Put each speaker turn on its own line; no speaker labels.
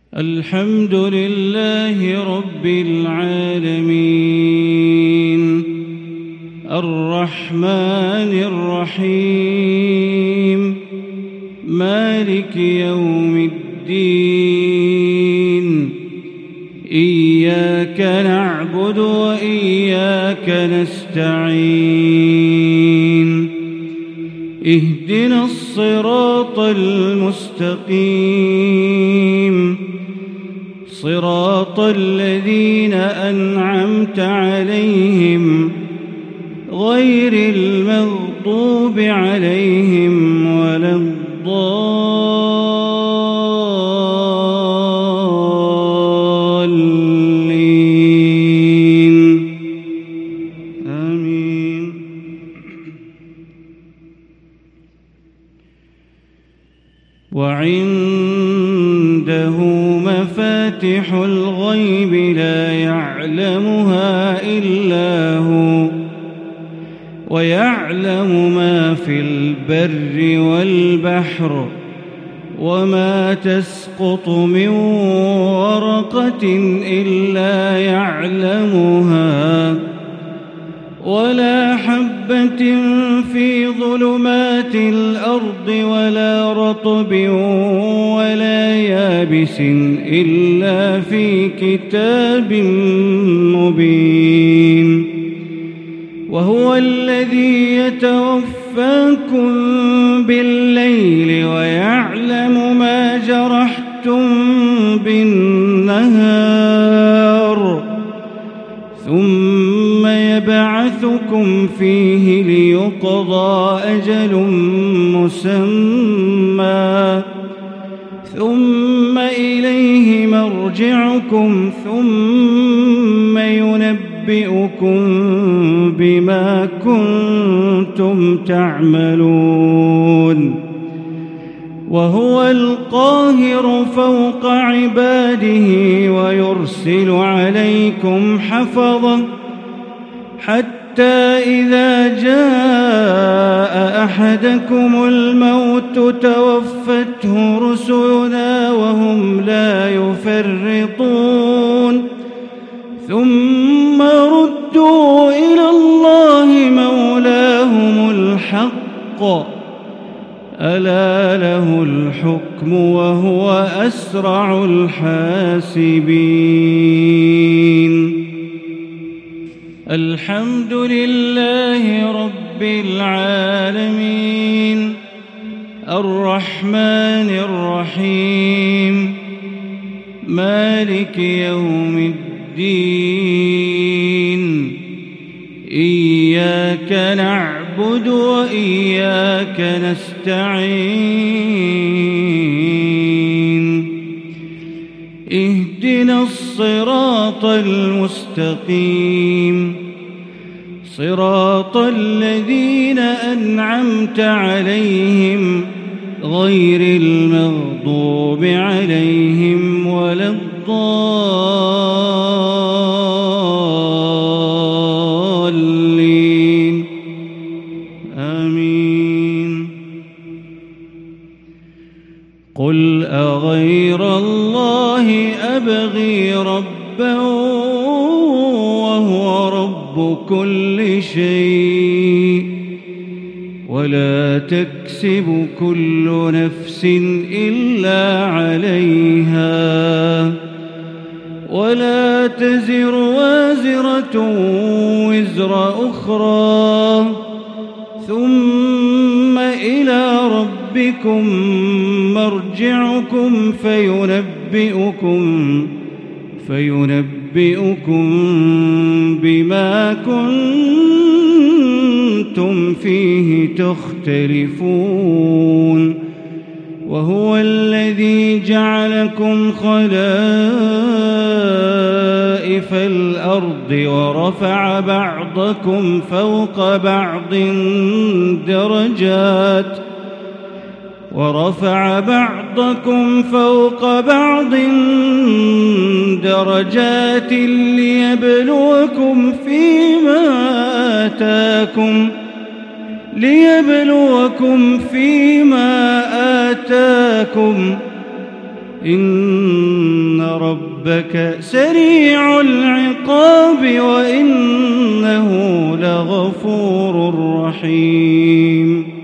الحمد لله رب العالمين الرحمن الرحيم مالك يوم الدين إياك نعبد وإياك نستعين اهدنا الصراط المستقيم صراط الذين أنعمت عليهم غير المغضوب عليهم ولا الضالين آمين. وعنده مفاتح الغيب لا يعلمها إلا هو ويعلم ما في البر والبحر وما تسقط من ورقة إلا يعلمها ولا حبة في ظلمات الأرض ولا رطب ولا يابس إلا في كتاب مبين. وهو الذي يتوفاكم بالليل ويعلم ما جرحتم بالنهار ثم يبعثكم فيه ليقضى أجل مسمى ثم إليه مرجعكم ثم ينبئكم بما كنتم تعملون. وهو القاهر فوق عباده ويرسل عليكم حفظة حتى إذا جاء أحدكم الموت توفته رسلنا وهم لا يفرطون ثم ردوا إلى الله مولاهم الحق ألا له الحكم وهو أسرع الحاسبين. الحمد لله رب العالمين الرحمن الرحيم مالك يوم الدين إياك نعبد وإياك نستعين اهدنا الصراط المستقيم صراط الذين أنعمت عليهم غير المغضوب عليهم ولا الضالين آمين. قل أغير الله أبغي ربا وهو رب كل شيء ولا تكسب كل نفس إلا عليها ولا تزر وازرة وزر أخرى ثم إلى ربكم مرجعكم فينبئكم بما كنتم فيه تختلفون. وهو الذي جعلكم خلائف الأرض ورفع بعضكم فوق بعض درجات ليبلوكم فيما آتاكم إن ربك سريع العقاب وإنه لغفور رحيم.